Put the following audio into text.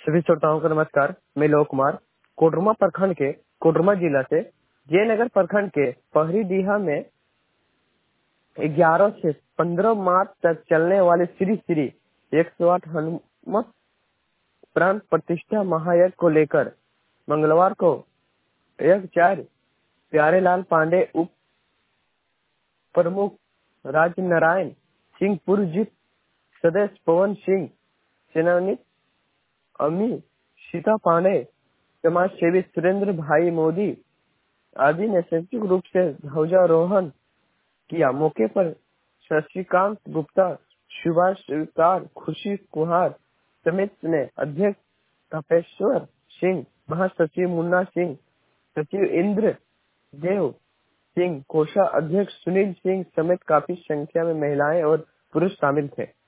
सभी श्रोताओं को नमस्कार। मैं लोक कुमार कोडरमा प्रखंड के कोडरमा जिला से जयनगर प्रखंड के पहरी डीहा में 11 से 15 मार्च तक चलने वाले श्री श्री 108 हनुमत प्राण प्रतिष्ठा महायज्ञ को लेकर मंगलवार को यज्ञाचार्य प्यारेलाल पांडे, उप प्रमुख राज नारायण सिंह, पूर्व जीत सदस्य पवन सिंह, सेनानी अमी सीता पांडे, समाज सेवी सुरेंद्र भाई मोदी आदि ने संयुक्त रूप से ध्वजारोहण किया। मौके पर शशिकांत गुप्ता, सुभाष स्वीकार, खुशी कुहार समेत ने अध्यक्ष तपेश्वर सिंह, महासचिव मुन्ना सिंह, सचिव इंद्र देव सिंह, कोषाध्यक्ष सुनील सिंह समेत काफी संख्या में महिलाएं और पुरुष शामिल थे।